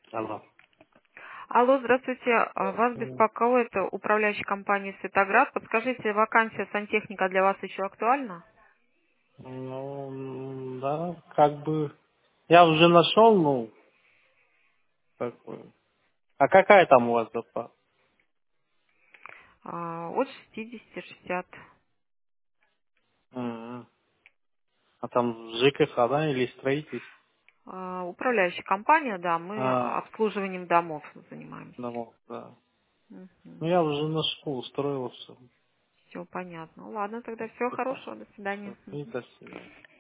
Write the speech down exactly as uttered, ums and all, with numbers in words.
Алло. Алло, здравствуйте. А, Вас М, беспокоит э, управляющая компания «Светоград». Подскажите, вакансия сантехника для вас еще актуальна? Ну, м, да, как бы... Я уже нашел, ну, как бы... А какая там у вас зарплата? А, От шестидесяти шестьдесят. М, А там ЖКХ, да, или строительство? А, Управляющая компания, да, мы А, обслуживанием домов занимаемся. домов, да. Ну, Угу. я уже нашел, устроился. Все понятно. Ладно, тогда всего хорошего. До свидания. И Мгм. до свидания.